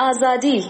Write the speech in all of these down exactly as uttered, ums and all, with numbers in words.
آزادی.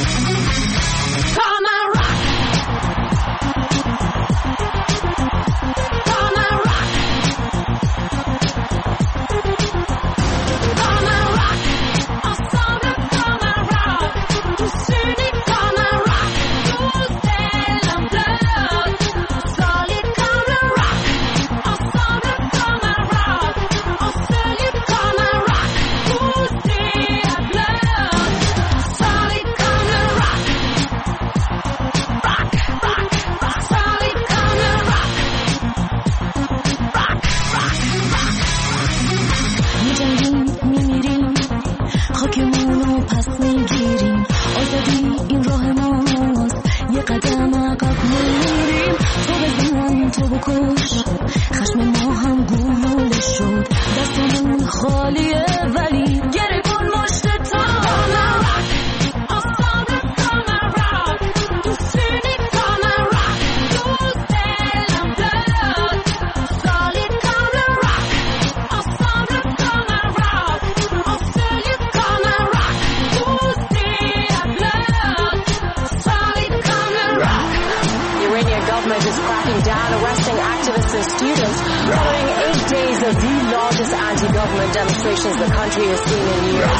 Demonstrations the country has seen in years.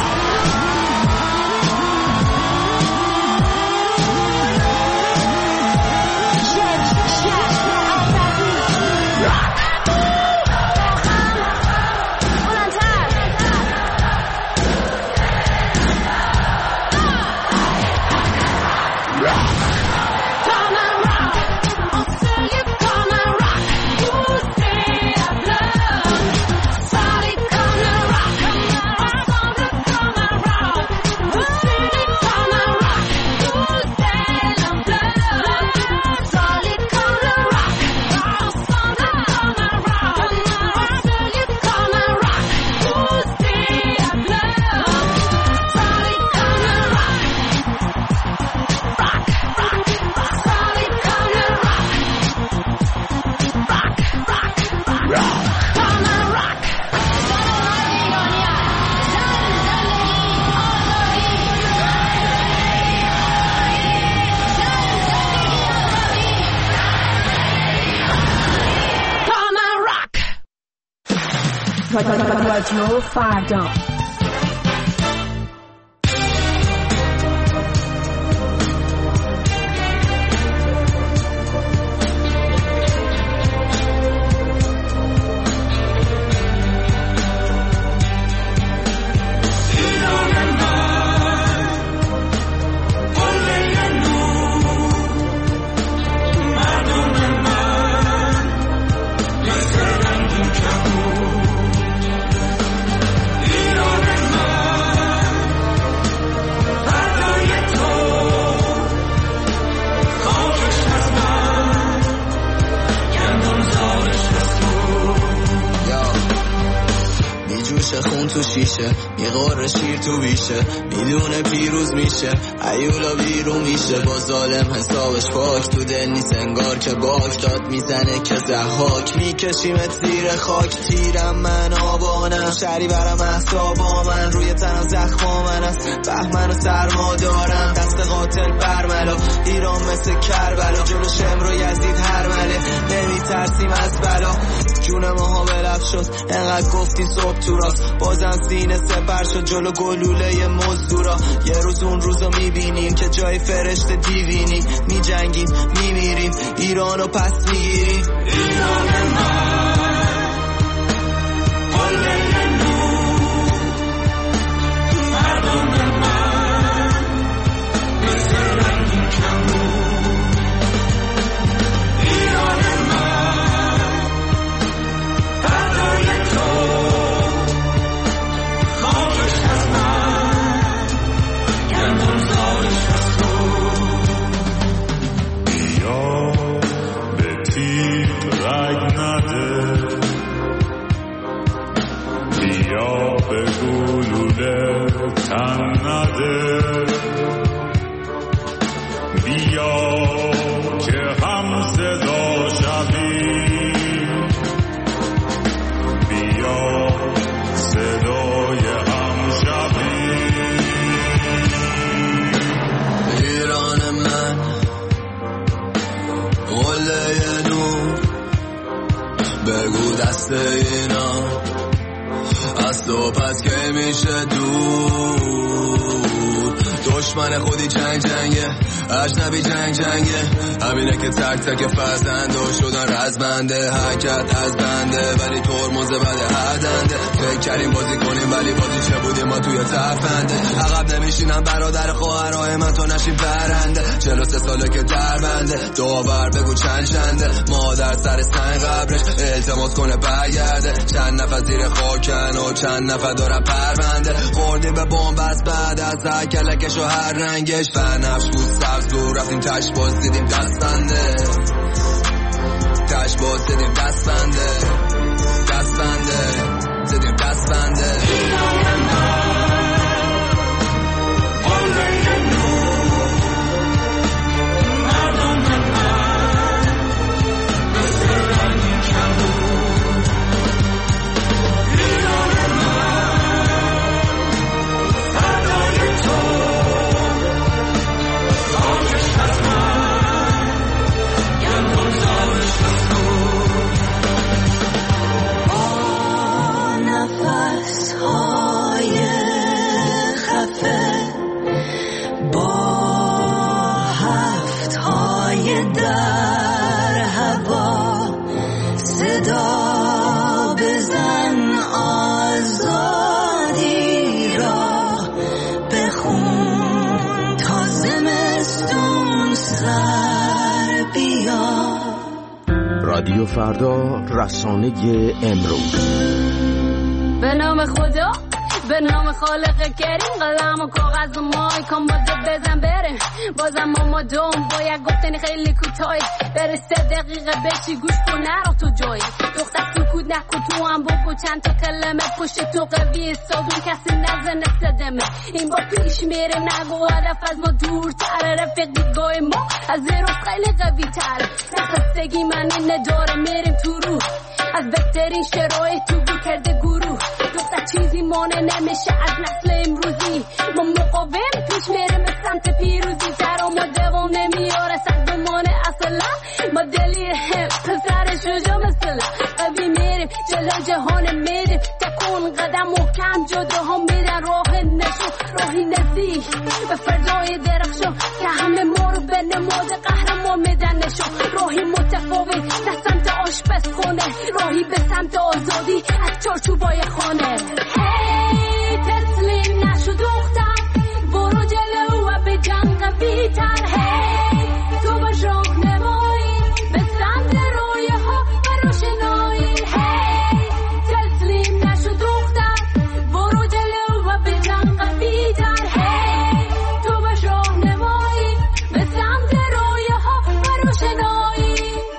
رادیو فردا. تو شیشه میغور شیر تو بیشه میدونه پیروز میشه ایولا بیرون میشه با ظالم حسابش پاک تو دل نیست انگار که باک داد میزنه که زحاک میکشیمت زیر خاک تیرم من آبانم شری برم احسابا من روی تنم زخما من است بهمن و سرما دارم دست قاتل برملا ایران مثل کربلا جلو شمر و یزید هر مله نمیترسیم از بلا جون ماها بلف شد انقدر گفتی صبح تو راست بازم سینه سپر شد جلو گلوله مزدورا یه روز اون روزو میبینیم که جای فرشته دیوینی میجنگیم میمیریم ایرانو پس میگیریم ایران من قله نور مردم من مثل رنگین کمون ایران من فردای تو خاکش از من گندم زارش از تو بیا به تیغ رگ نده بیا به گلوله تن نده بیا که هم صدا شویم بیا صدای هم شویم بگو دست اینا از تو پس که میشه دور. دشمن خودی جنگ جنگه، اجنبی جنگ جنگه، همینه که تک تک فرزنده شدن رزمنده. حرکت از بنده ولی ترمز بده هر دنده. فکر کردیم بازی کنیم ولی بازی چه بودیم ما توی ترفنده. عقب نمیشینم برادر خواهرای من تو نشیم پرنده. چهل و سه ساله که در بنده داور بگو چند چنده. مادر سر سنگ قبرش التماس کنه برگرده. چند نفر زیر خاکن و چند نفر دارن پرونده. خوردیم به بومبست بعد از هر کلکش و هر رنگش. بنفش بود سبز دور رفتیم تش باز دیدیم دست بنده. تش باز دیدیم دست بنده. دست بنده دیدیم دست بنده. رادیو فردا، رسانه امروز. به نام خدا، به نام خالق کریم، قلم و کاغذ و مایکم باده بزن بره. بازم ما دوم باید گفتنی خیلی کوتاهی بره. سه دقیقه بشی گوش کن نرو تو جایی. دختر سکوت نکن تو هم بگو چند تا کلمه. پشت تو قوی سادون کسی نزنه صدمه. این با پیش میره نگو هدف از ما دورتره. رفیق دیدگاه ما از زیروس خیلی قوی تره. نخستگی من اینه داره میریم تو رو از بهترین شرایط تو بو کرده گروه. دختر چیزی مانه نمیشه از نسل امروزی. ما مقاوم پیش میریم به سمت پیروزی. ترا ما دوام نمیاره صد بمانه اصلا. ما دلی هم پسر شجا مثلا قوی میریم جلو جهان میریم. تکون قدم محکم جدا هم میرن راه نشو راهی نزدیک به فردای درخشو که همه ما رو به نماد قهرمان میدن نشو. راهی متفاوت نه سمت آشپز خونه، راهی به سمت آزادی از چارچوبای خانه. هی تسلیم نشو دختر، برو جلو و به جنگ قوی تر. هی تو باش راهنمایی به سمت رویه ها و روشنایی. هی تسلیم نشو دختر، برو جلو و به جنگ قوی تر. هی تو باش راهنمایی به سمت رویه ها و روشنایی.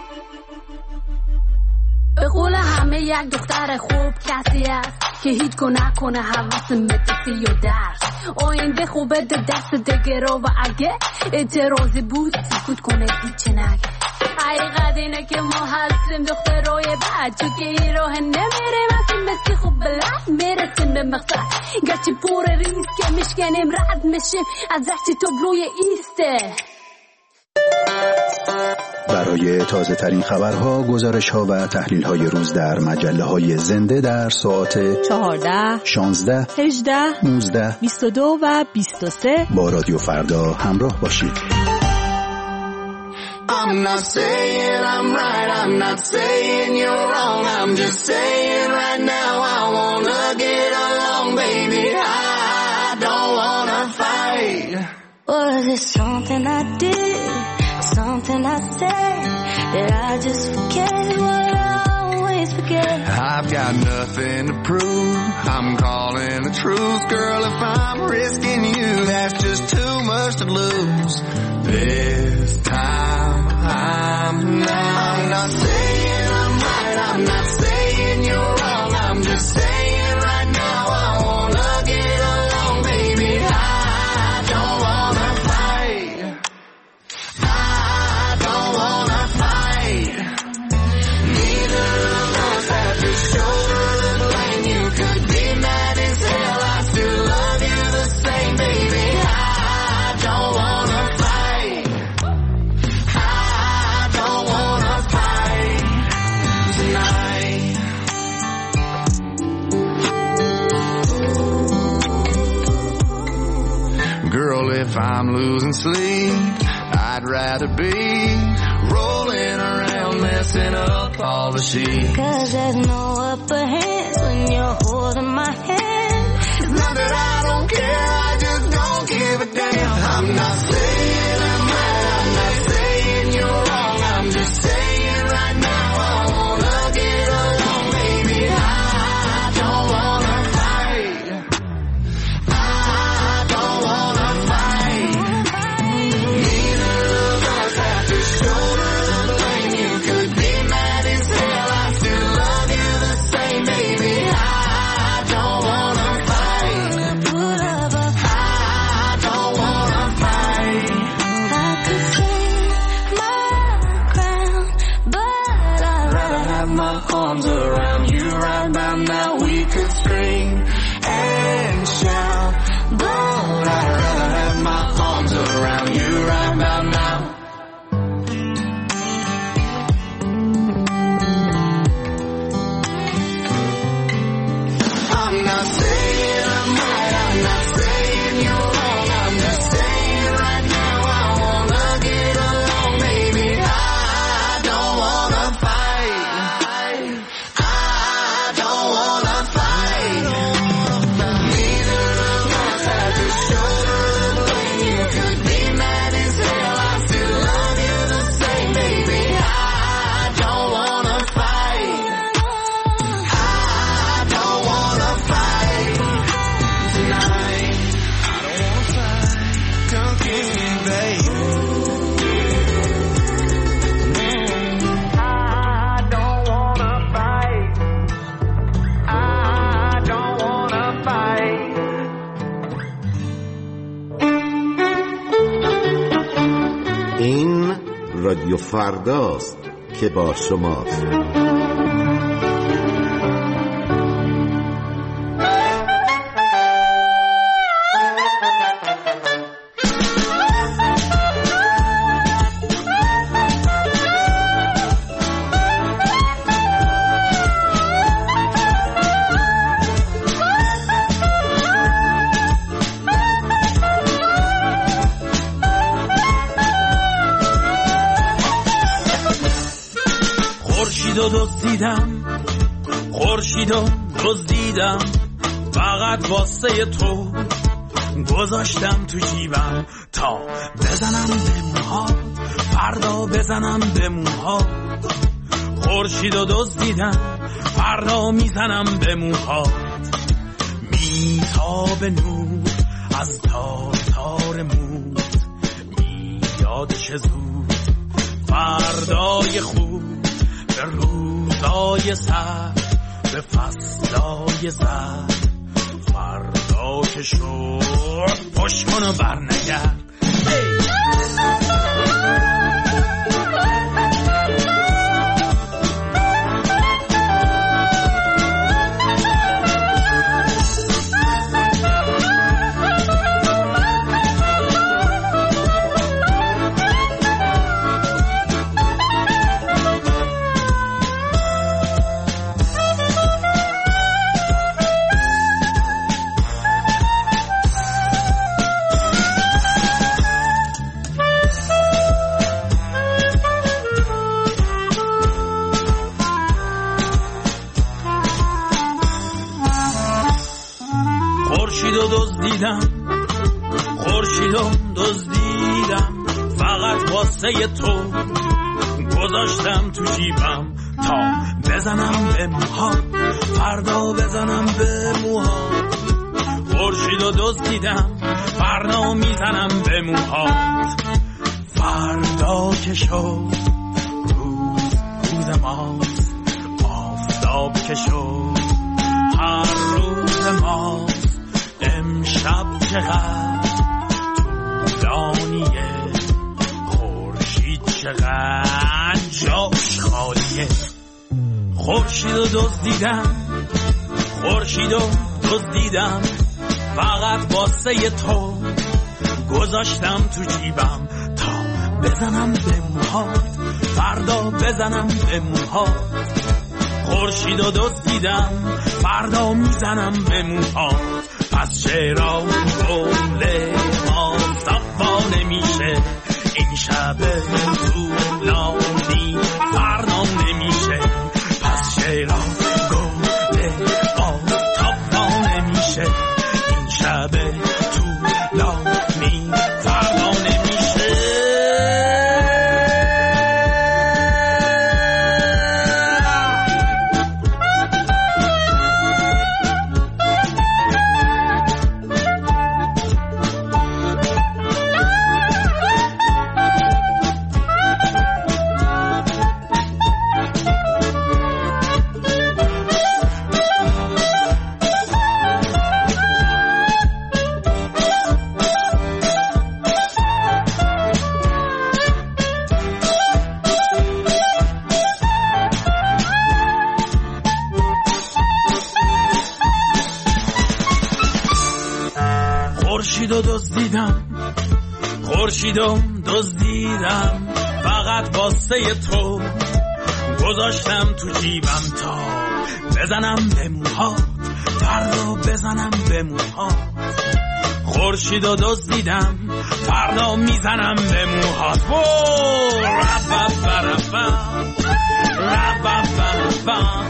به قول همه یک دختر خوب کسی است که هیچ گناه کنه حواس مدرسی و درس. آینده خوبه ده دست دگرا و اگه اعتراضی بود سکوت کنه هیچ نگه. حقیقت اینه که ما هستیم دخترای بعد، چون که این راه نمیریم از این مثل خوب بلد میرسیم به مقصد. گرچه پر ریسک که میشکنیم رد میشیم از رشت تابلوی ایسته. برای تازه ترین خبرها، گزارش ها و تحلیل های روز در مجله های زنده در ساعت چهارده، شانزده، هجده، نوزده، بیست و دو و بیست و سه با رادیو فردا همراه باشید. I'm not saying I'm right, I'm not saying you're wrong. I'm just saying right now I wanna get along, baby. I don't wanna fight. Was it something I did, something I said, that I just forget what I always forget? I've got nothing to prove, I'm calling the truth. Girl, if I'm risking you, that's just too much to lose. This time I'm not, I'm not saying I'm right, I'm not saying you're wrong. I'm just saying right now I wanna get along, baby. I don't wanna fight, I don't wanna fight. Neither of us have to shoulder the blame. You could be mad as hell, I still love you the same, baby. I don't wanna fight, I don't wanna fight tonight. if I'm losing sleep. I'd rather be rolling around messing up all the sheets. Cause there's no upper hands when you're holding my hand. It's not that I don't care, I just don't give a damn. I'm not saying I'm right, I'm not saying you're wrong. I'm just saying right now I wanna get along, baby. I don't wanna fight. I don't wanna fight. Neither of us have to shoulder the blame. You could be mad as hell, I still love you the same, baby. I don't wanna fight. Put up a I don't wanna fight. I could stand my ground, but I'd rather have my Arms around you right about now. We could scream and shout, but I'd rather have my arms around you right about now. I'm not saying I'm right, I'm not saying you're wrong. I'm just saying right now I wanna get along, baby. I don't wanna fight. I don't wanna fight. Neither of us have to shoulder the blame. You could be mad as hell, I still love you the same, baby. I don't wanna fight. I don't wanna fight tonight. I don't wanna fight. Come get me, baby. I don't wanna fight. I don't wanna fight. این رادیو فرداست که با شماست. خورشیدو دزدیدم خورشیدو دزدیدم فقط واسه تو گذاشتم تو جیبم تا بزنم به موها فردا بزنم به موها خورشیدو دزدیدم فردا میزنم به موها میتاب نور از تار تار موت میادش زود فردای خوب به روزای سر به فصلای زر فردا که شد پشت کن و برنگرد خورشیدو دزدیدم خورشیدو دزدیدم فقط واسه تو گذاشتم تو جیبم تا بزنم به موها فردا بزنم به موها خورشیدو دزدیدم فردا میزنم به موها فردا که شد روز روز ماست آفتاب که شد هر روز ماست امشب چقدر طولانیه خورشید چقدر جاش خالیه خورشیدو دزدیدم خورشیدو دزدیدم فقط واسه تو گذاشتم تو جیبم تا بزنم به موهات فردا بزنم به موهات خورشیدو دزدیدم فردا میزنم به موهات پس چرا گل ما نمیشه این شب طولانی فردا نمیشه پس چرا گل آفتاب نمیشه این شب طولانی فردا نمیشه خورشیدو دزدیدم خورشیدو دزدیدم فقط واسه تو گذاشتم تو جیبم تا بزنم به موهات فردا بزنم به موهات خورشیدو دزدیدم فردا میزنم به موهات رب رب رب رب رب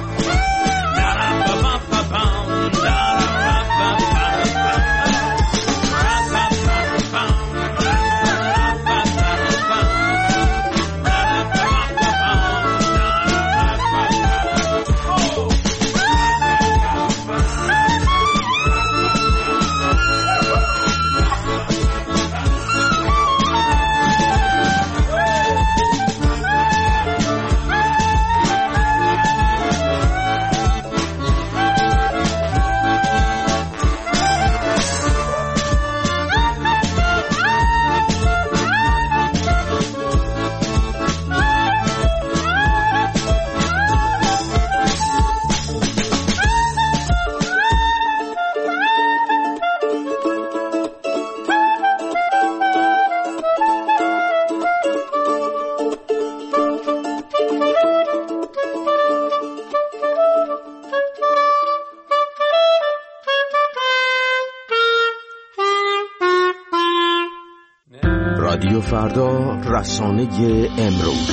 رادیو فردا، رسانه امروز.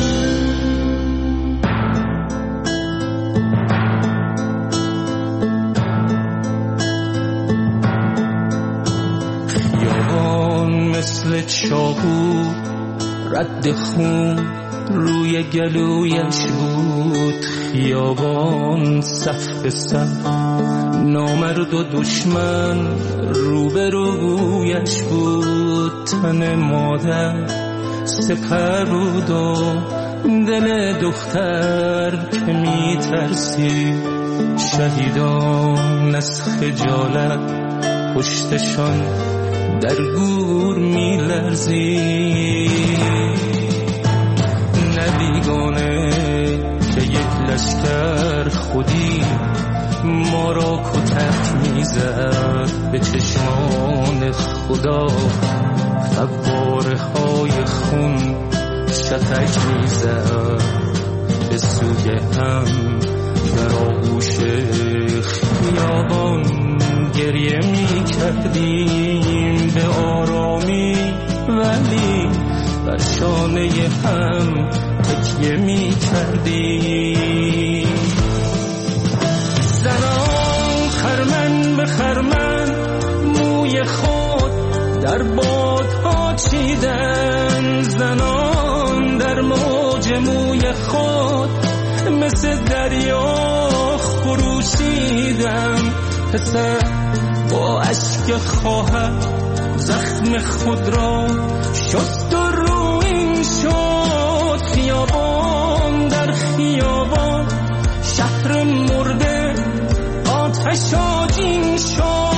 خیابان مثل چاقو رد خون روی گلویش بود، خیابان صف به صف نامرد و دشمن روبرویش بود. تن مادر سپر بود و دل دختر که می ترسی، شهیدان از خجالت پشتشان در گور می لرزی. نبیگانه که یک لشکر خودی ما را کتک میزد، به چشمان خدا فواره های خون شتک میزد. به سوی هم در آغوش خیابان گریه میکردیم به آرامی، ولی بر شانه هم تکیه میکردیم. زنان خرمن به خرمن موی خود در بادها چیدن، زنان در موج موی خود مثل دریا خروشیدن. پسر با اشک خواهر زخم خود را شست و روین شد. خیابان در خیابان شهر مرده آتش آجین شد.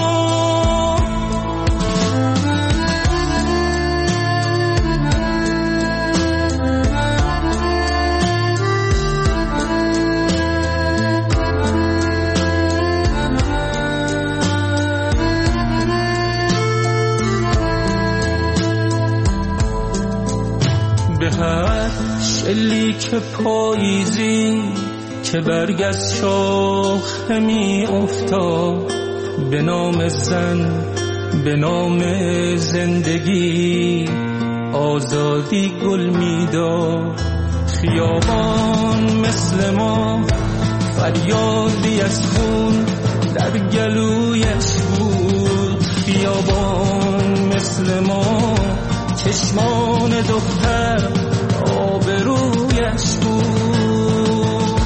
به هر شلیک پاییزی که برگ از شاخه می افتاد، به نام زن به نام زندگی آزادی گل میداد. خیابان مثل ما فریادی از خون در گلویش بود. خیابان مثل ما چشمان دختر آبرویش بود.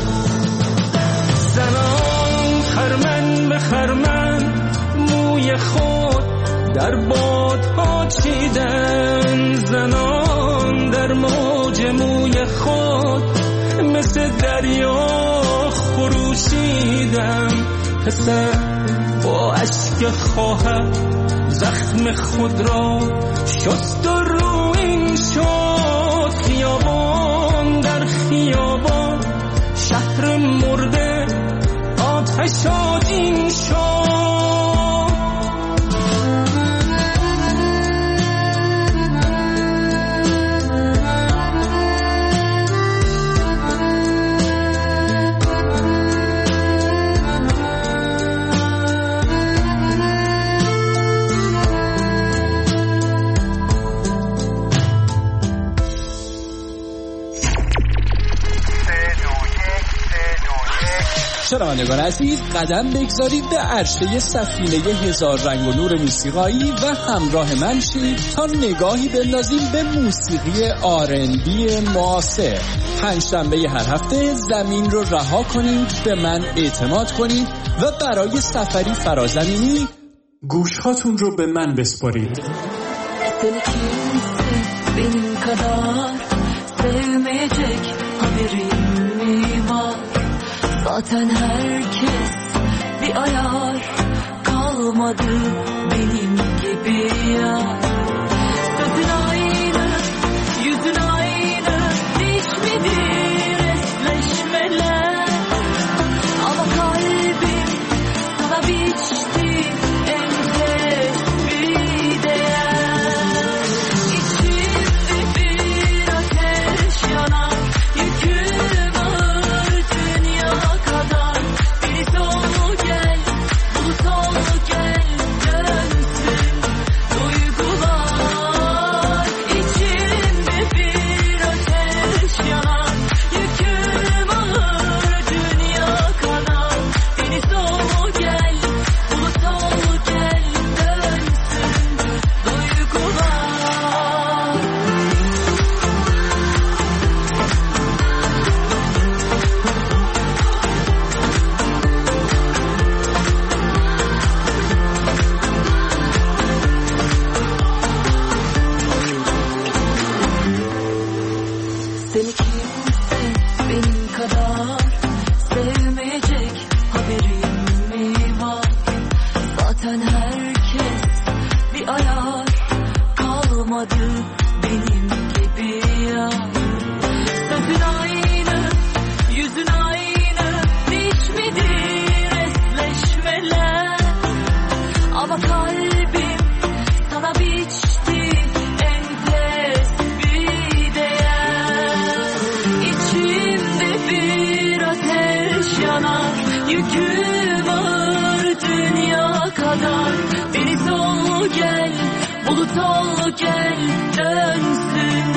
زنان خرمن به خرمن موی خود در بادها چیدن. زنان در موج موی خود مثل دریا خروشیدن. پسر با اشک خواهر زخم خود را شست و رویین شد. خیابان در خیابان شهر مرده آتش آتین شد. شنوندگان عزیز، قدم بگذارید به عرشه سفینه هزار رنگ و نور موسیقایی و همراه من شید تا نگاهی بندازیم به موسیقی آر ان بی معاصر. پنجشنبه هر هفته زمین رو رها کنید، به من اعتماد کنید و برای سفری فرازمینی گوشهاتون رو به من بسپارید. Seni kimse benim kadar sevmeyecek, haberin mi var? Zaten herkes bir ayar, kalmadı benim gibi ya. Sözün aynı, yüzün aynı, değişmedi resleşmeler. Ama kalbim sana biçti enfes bir değer. İçimde bir ateş yanar, yüküm ağır dünya kadar. Beni sonu gel, bulu sonu gel, dönsün duygular. İçimde bir ateş yanar, yüküm ağır dünya kadar. Beni sonu gel, bulu sonu gel, dönsün duygular. Seni kimse benim kadar sevmeyecek, haberin mi var? Zaten herkes bir ayar, kalmadı benim gibi ya. Sözün aynı, yüzün aynı, değişmedi resleşmeler. Ama kalbim sana biçti enfes bir değer. İçimde bir ateş yanar, yüküm ağır dünya kadar. Beni solu gel, bulut ol gel, dönsün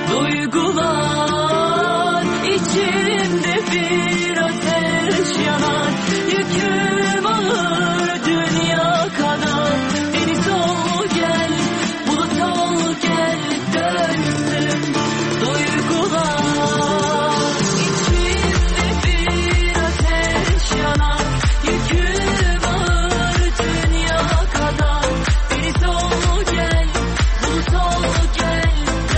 duygular. İçimde bir ateş yanar, yüküm ağır dünya kadar. Beni solu gel, bulut ol gel, dönsün duygular. İçimde bir ateş yanar, yüküm ağır dünya kadar. Beni solu gel, bulut ol gel,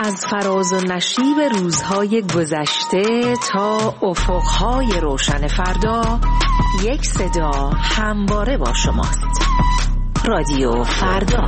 از فراز و نشیب روزهای گذشته تا افقهای روشن فردا، یک صدا همواره با شماست. رادیو فردا.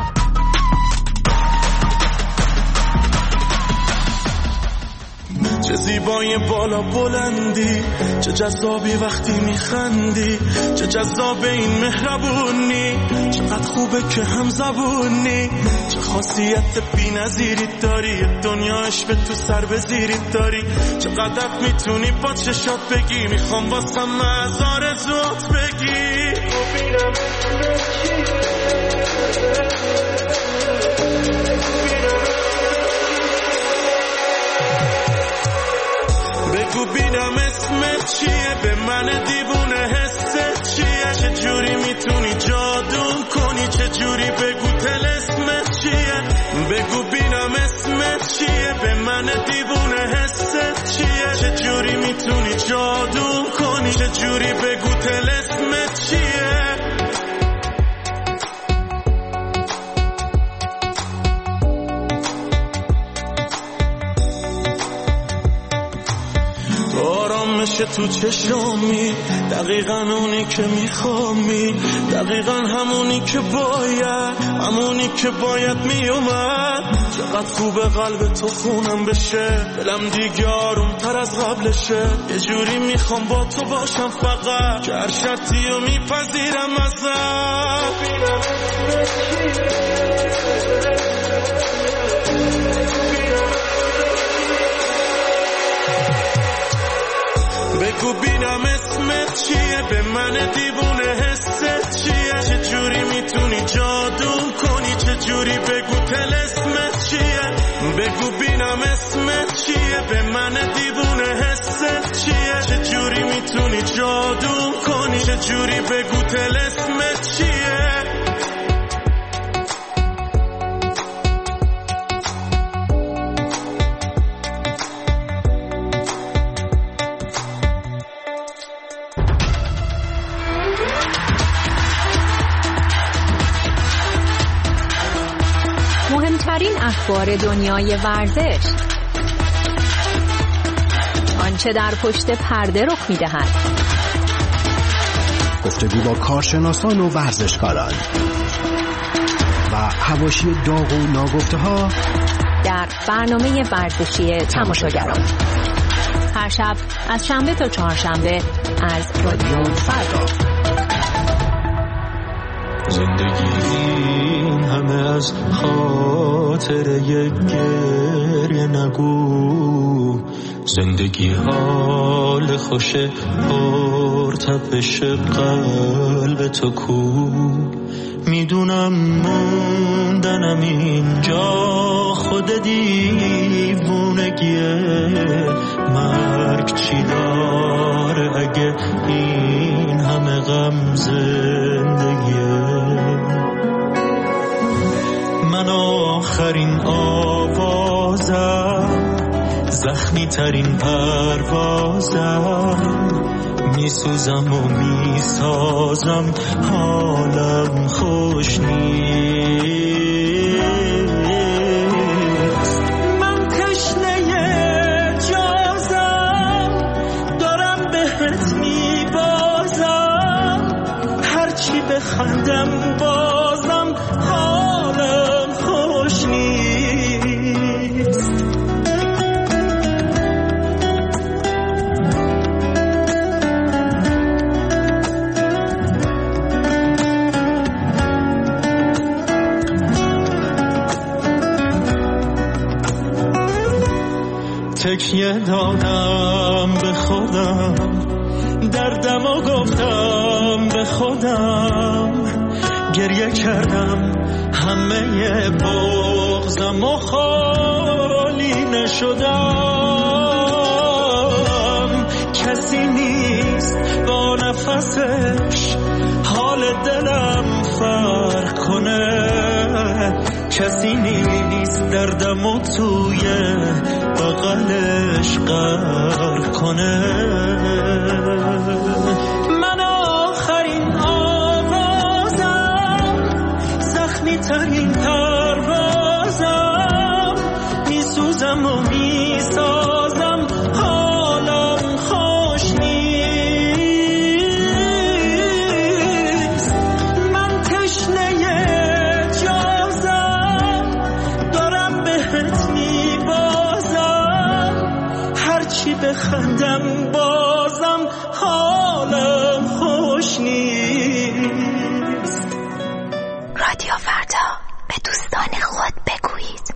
چه زیبای بالا بلندی، چه جذابی وقتی میخندی، چه جذاب این مهربونی، چقدر خوبه که هم زبونی، چه خاصیت بی نظیری داری، دنیا عشق تو سر بزیری داری، چقدر میتونی با چشات بگی، میخوام واسم از آرزوات بگی. بگو بینم اسمت چیه، به من دیوونه حست چیه، چه جوری میتونی جادو کنی، چه جوری بگو طلسمت چیه، بگو بینم اسمت چیه، به من دیوونه حست چیه، چه جوری میتونی جادو کنی، چه جوری بگو طلسمت چیه. آرامش تو چشمی، دقیقا اونی که میخوامی، دقیقا همونی که باید، همونی که باید میومد. چقدر خوبه قلب تو خونم بشه، دلم دیگه آروم تر از قبلشه، یه جوری میخوام با تو باشم فقط، که هر شرطی رو میپذیرم ازت. بگو بینم اسمت چیه، به من دیوونه حست چیه، چه جوری میتونی جادو کنی، چه جوری بگو طلسمت چیه، بگو بینم اسمت چیه، به من دیوونه حست چیه، چه جوری میتونی جادو کنی، چه جوری بگو طلسمت چیه. مهمترین اخبار دنیای ورزش، آنچه در پشت پرده رخ می‌دهد، گفتگو با کارشناسان و ورزشکاران و حواشی داغ و ناگفته‌ها در برنامه ورزشی تماشاگران، هر شب از شنبه تا چهارشنبه از رادیو فردا. زندگی این همه از خاطر یک گریه نگو، زندگی حال خوش پر تپش قلب تو کو، میدونم موندنم اینجا خود دیوونگیه، مرگ چی داره اگه این همه غم زندگیه. من آخرین آوازم، زخمی ترین پروازم، میسوزم و میسازم، حالم خوش نیست. من تشنه جازم، دارم بهت میبازم، هرچی بخندم بازم حالم خوش نیست. تکیه دادم به خودم، دردم و گفتم به خودم، گریه کردم همه بغضم و خالی نشدم. کسی نیست با نفسش حال دلم فرق کنه، کسی نیست دردم و توی بغلش غرق کنه. من آخرین آوازم، زخمی ترین پروازم، میسوزم و میسازم حالم خوش نیست. من تشنه جازم دارم بهت میبازم، هرچی بخندم بازم حالم خوش نیست. رادیو فردا، به دوستان خود بگویید.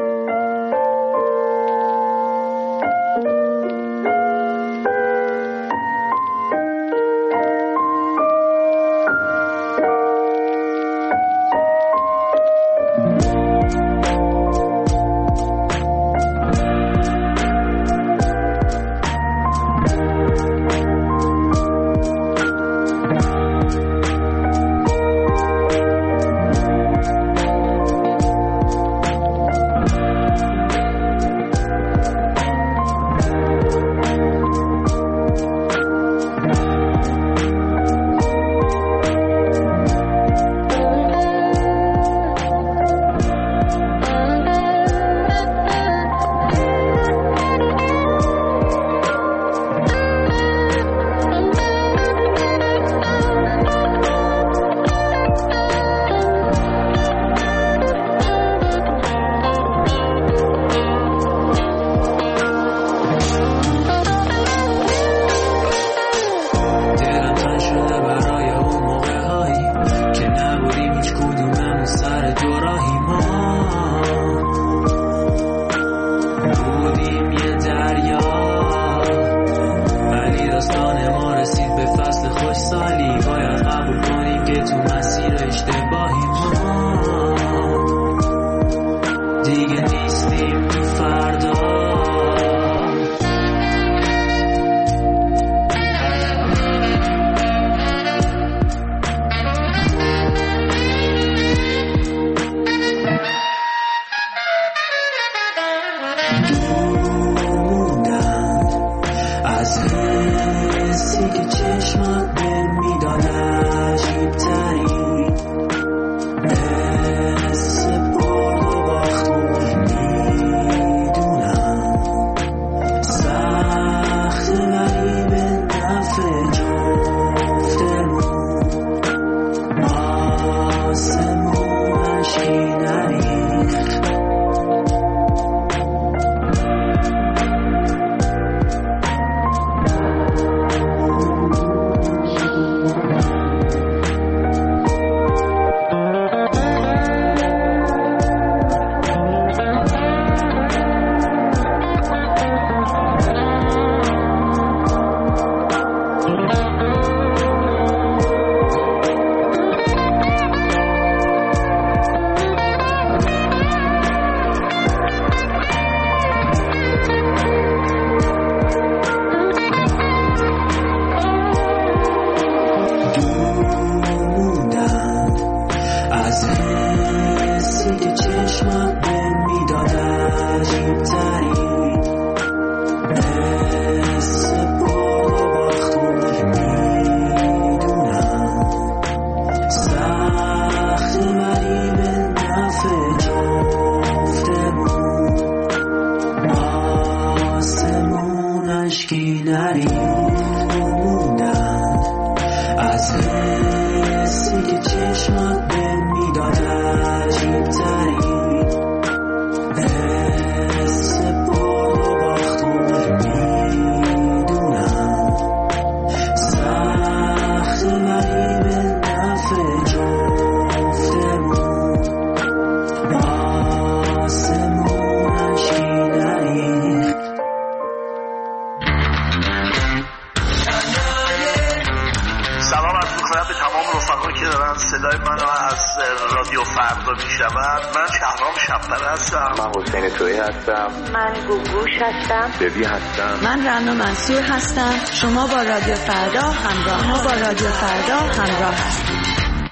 ببی هستم. من رنا منصور هستم. شما با رادیو فردا همراه. شما با رادیو فردا همراه هستید.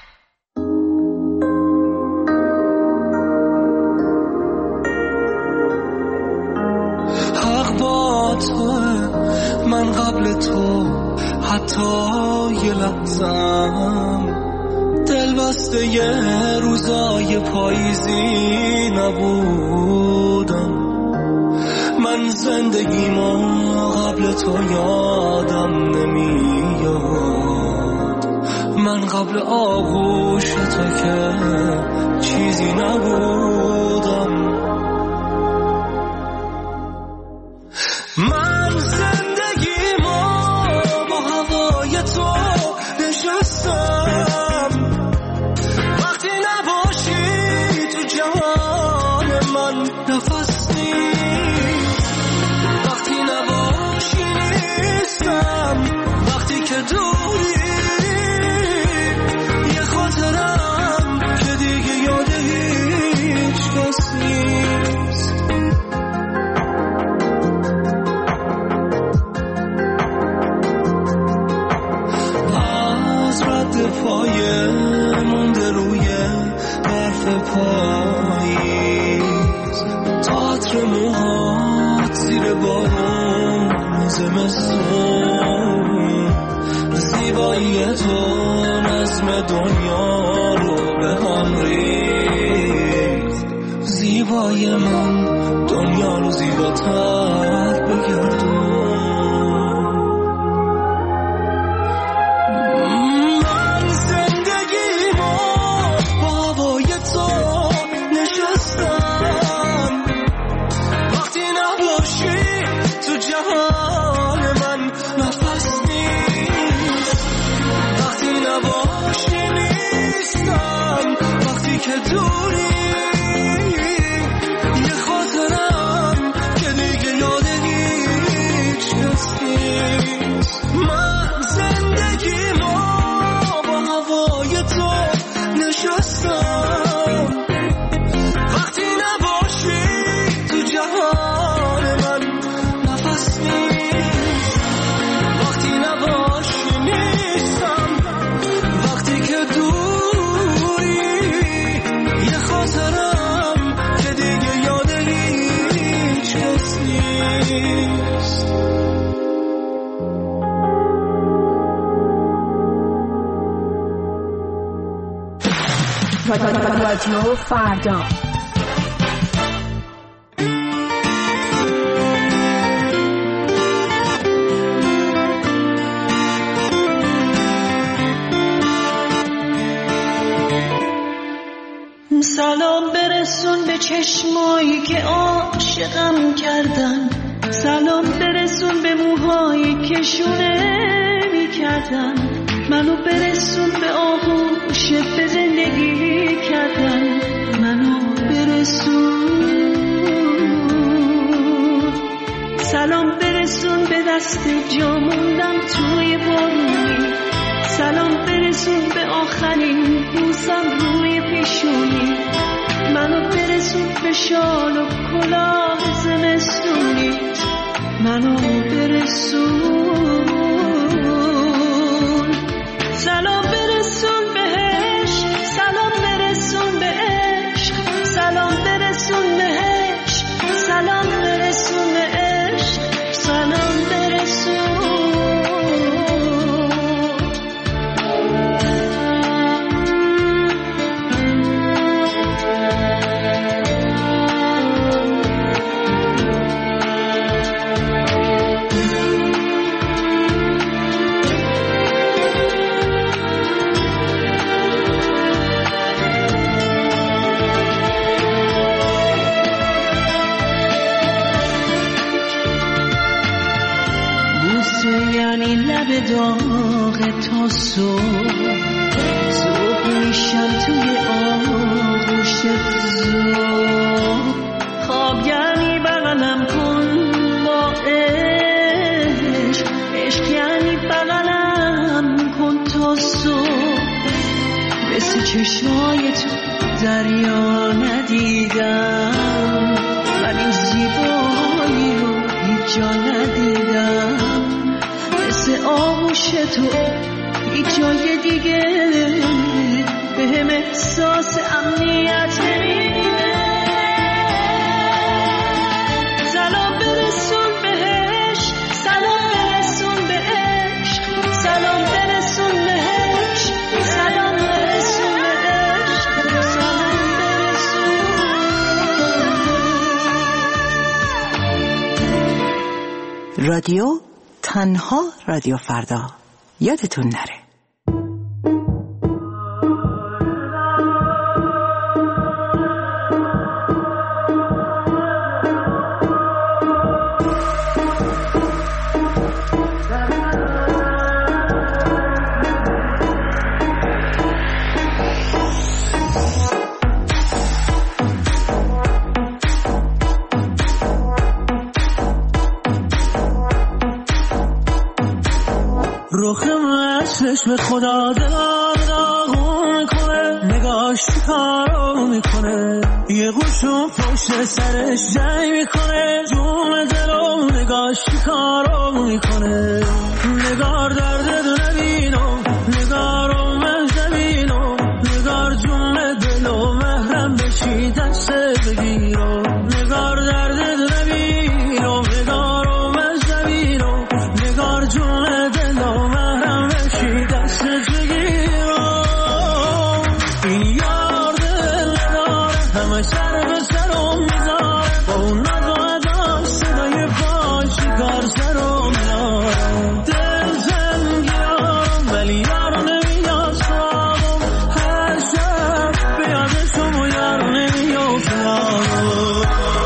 حق با تو، من قبل تو حتی یه لحظم دل بسته یه روزای پاییزی نبودم. زندگیمو قبل تو یادم نمیاد، من قبل آغوش تو که چیزی نبودم. من زندگیمو با هوای تو نشستم، وقتی نباشی تو جهان من نفس نیست، وقتی نباشی نیستم، وقتی که دوری یه خاطرم که دیگه یاد هیچ کس نیست. از رد پایه مونده روی برف پاییز، تئاتر موهات زیر بارون زمستون، زیبایی تو نظم دنیا رو به هم ریخت، زیبای من دنیا رو زیباتر بگردون. رادیو فردا. سلام برسون به چشمایی که عاشقم کردن، سلام برسون به موهایی که شونه می کردن، منو برسون به آغوشت به زندگی کردن، منو برسون. سلام برسون به دست جا موندم توی بارونی، سلام برسون به آخرین بوسم روی پیشونی، منو برسون به شال و کلاه زمستونی، منو برسون. سلام برسون بهش، سلام برسون به عشق، سلام برسون بهش، سلام برسون به عشق، سلام برسون. یعنی لب داغ تا صبح، صبح میشم توی آغوشت زود، خواب یعنی بغلم کن با عشق، عشق یعنی بغلم کن تا صبح. مثل چشمای تو دریا ندیدم، ولی زیبایی رو هیچ جا ندیدم، مثل آغوش تو هیچ جای دیگه به هم احساس امنیت نمیده. سلام برسون بهش، سلام برسون به عشق، سلام برسون بهش، سلام برسون به عشق، سلام برسون. رادیو، تنها رادیو فردا. یادتون نره. چشم خدا دلم داغون میکنه، نگاش کارو میکنه، یه گوشون پشت سرش جنگ میکنه، جون دلم نگاش کارو میکنه. نگار درد دو نبینم، نگارو من زمینم، نگار جون دلو محرم بشی دست بگیرم. نگار درد دو نبینم، نگارو من زمینم، نگار جون دلو محرم بشی دست بگیرم. این یار دل نداره، همه سر به سرم میذاره، با اون نگاه صدای پای چیکار سرم میاره. دل زنگیارم ولی یارو نمیاد سرامم، هر شب به یادشم و یارو نمیاد سرامم.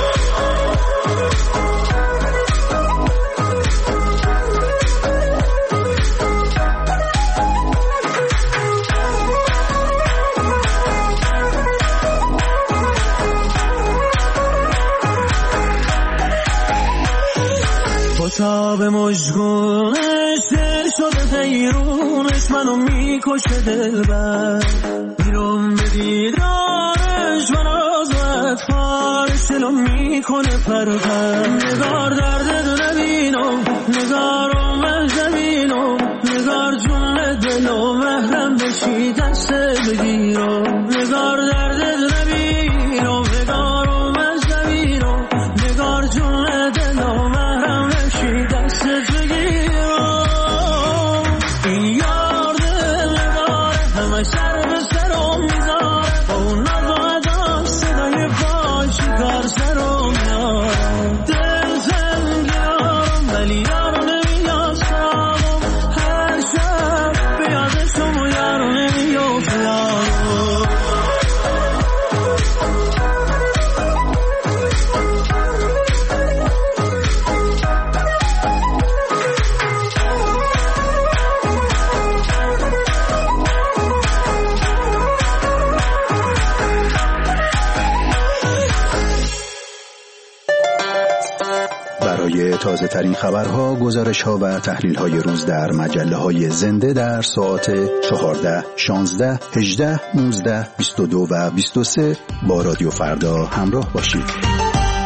تا به مجگونش دل شده دیرونش، منو میکشه دل بر بیرون به دیدارش، من از اطفالش دلو میکنه پر پر. نگار درد دو نبینم، نگارو من زمینم، نگار جون دلو محرم بشی دست بگیرم. نگار درد دو نبینم، نگارو من زمینم، نگار جون دلو محرم بشی دست بگیرم. این یار دل نداره، همه سر به سرم میذاره، با اون نگاه صدای پای چیکار سرم میاره. دل زنگیارم ولی یارو نمیاد سرامم، هر شب به یادشم و یارو نمیاد سرامم. برای تازه ترین خبرها، گزارش ها و تحلیل های روز در مجله های زنده در ساعت چهارده، شانزده، هجده، نوزده، بیست و دو و بیست و سه با رادیو فردا همراه باشید.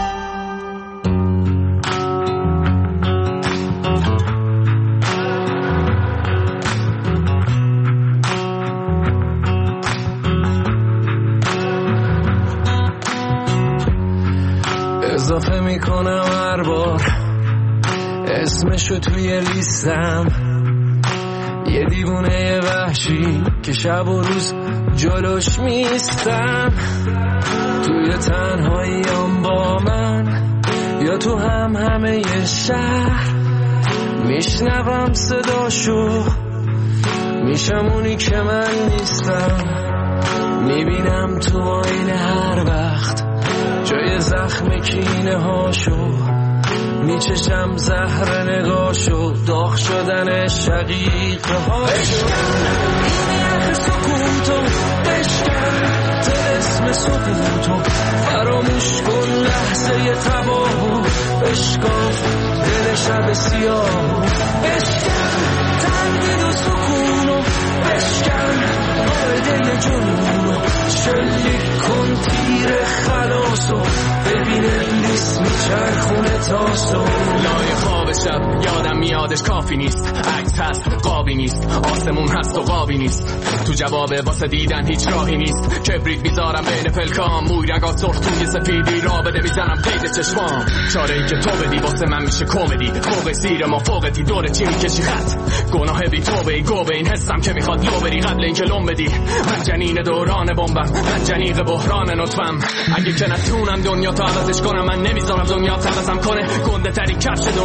اضافه میکنم هر بار اسمشو توی لیستم، یه دیوونه وحشی که شب و روز جلوش میستم. توی تنهاییام با من یا تو هم همه ی شهر، میشنوم صداشو، میشم اونی که من نیستم. میبینم تو آینه هر وقت جای زخم کینه هاشو، میچشم زهر نگاشو، داغ شدن شقیقه هاشو. این یخ سکوتو بشکن، تلسم سکوتو فراموش کن، لحظه تباهو بشکاف، دل شب سیاهو بشکن، تردید و سکونو بشکن، قاعده جنونو شلیک کن، تیر خلاصو ببین لیست میچرخونه تاسو. لای خواب شب یادم میادش کافی نیست، عکس هست قابی نیست، آسمون هست و قابی نیست، تو جواب واسه دیدن هیچ راهی نیست. کبریت میذارم بین پلکام، موی رگا سرخ توی سفیدی، را بده میزنم قید چشمام. چاره ای که تو بدی واسه من میشه کمدی، فوق سیر ما فوقتی، دور چی میکشی خط، گناه بی توبه ای گوبه، این حسم که میخواد لو بری قبل اینکه لوم بدی. من جنین دوران بمبم، من جنیق بحران نطفم، اگه که نتونم دنیا تا عوضش کنم، من نمیذارم دنیا عوضم کنه. گنده ترین کفش دنیا هم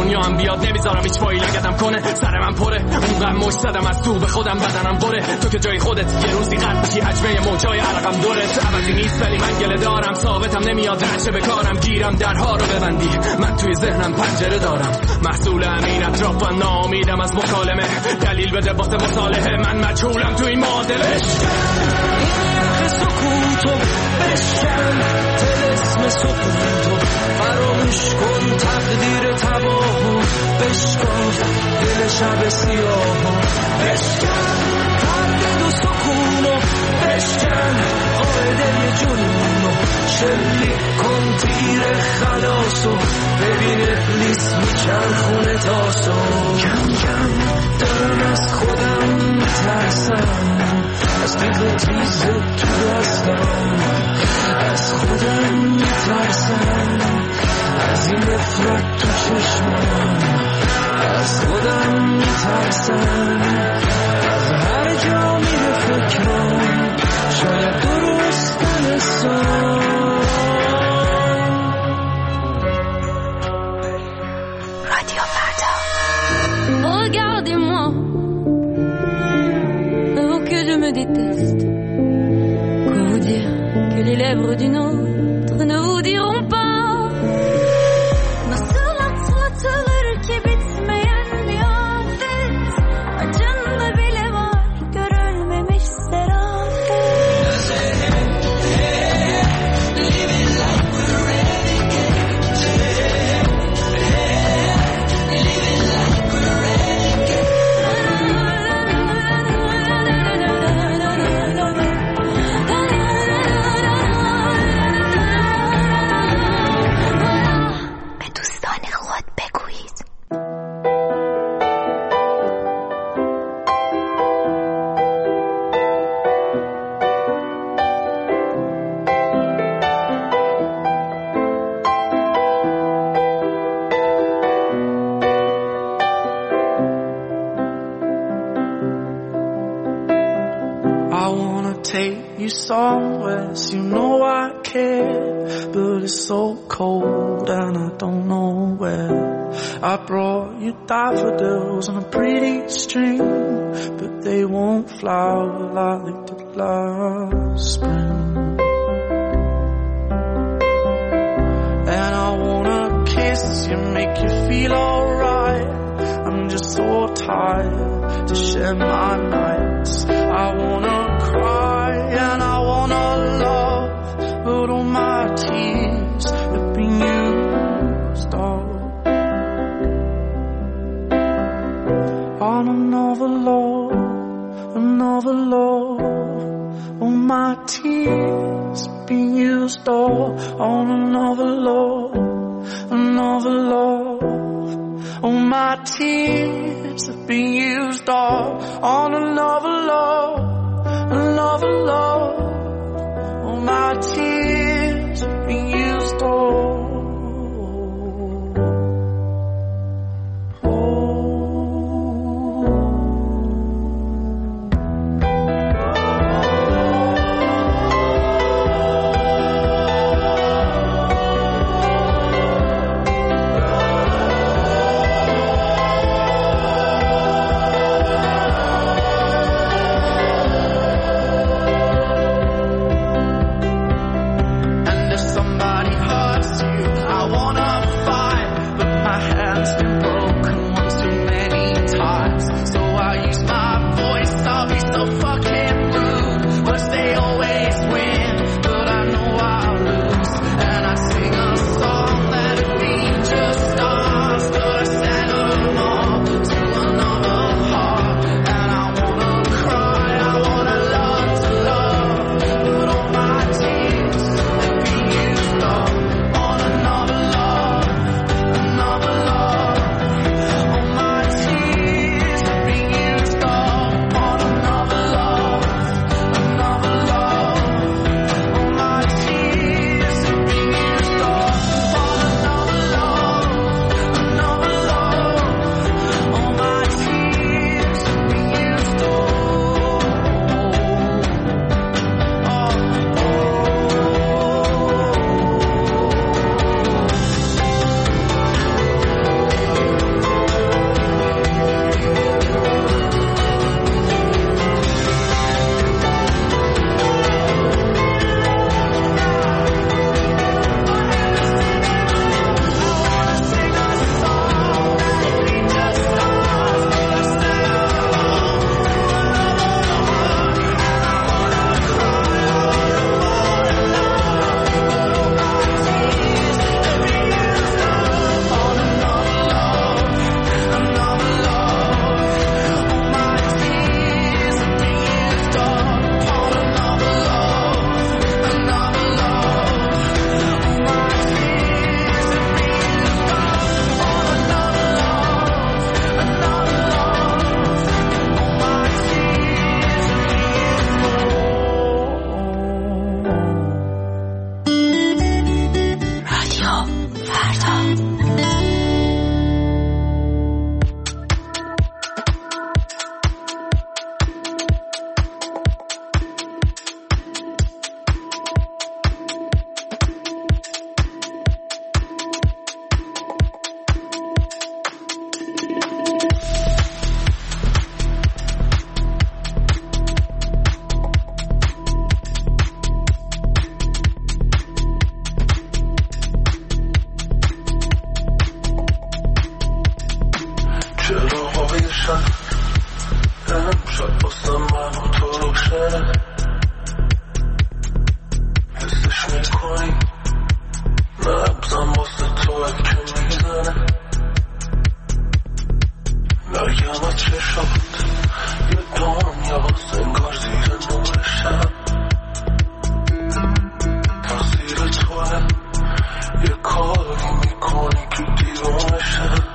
میاد نمیذارم هیچ پایی لگدم کنه. سر من پره اونقدر مش زدم از تو به خودم بدنم بره. تو که جای خودت یه روزی قد بشی حجمه موجای عرقم دورت. عوضی نیست ولی من گله دارم ثابتم نمیاد رنشه به کارم. گیرم درها رو ببندی من توی ذهنم پنجره دارم. محصول همین اطراف و ناامیدم از مکالمه. دلیل بده واسه مصالحه من مجهولم توی این معادله. سکوتو بشکن تلسم سکوتو فراموش کن تقدیر تباهو بشکن دل شب سیاهو بشکن تردد و سکونو بشکن قاعده جنونو شلیک کن تیر خلاصو ببین ابلیس میچرخونه تاسو. کم کم دارم از خودم میترسم از دیگه تیز تو دستم. از خودم میترسم از این نفرت تو چشمم. از خودم میترسم از هر جا میره فکرم شاید درست نرسم. رادیو فردا. Regardez-moi, oh que je me déteste. Quoi vous dire que les lèvres d'une autre ne vous diront pas. Nasıl atlatılır ki bitmeyen bir afet. Acında bile var görülmemiş serafet. Living like we're renegades. Living like we're renegades. به دوستان خود بگویید. I wanna take you somewhere so you know I care, but it's so cold and I don't know where. I brought you daffodils on a pretty string, but they won't flower like they did last spring. And I wanna kiss you, make you feel alright. I'm just so tired to share my nights. I wanna cry and I wanna love, but all my tears have been used up on another love, another love. All my tears have been used up on another love, another love. All my tears have been used up on another love, another love. All my tears have been used up. روشن امشب واسه من و تو روشن حسش میکنی نبزم واسه تو که میزنه نرگم از چشمت یه دنیا سنگار زیر نورشم تقصیر توه یه کاری میکنی که دیوانشم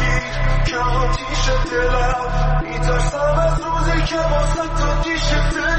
که آتیش دلم میترسم از روزی که واسه تو دیشه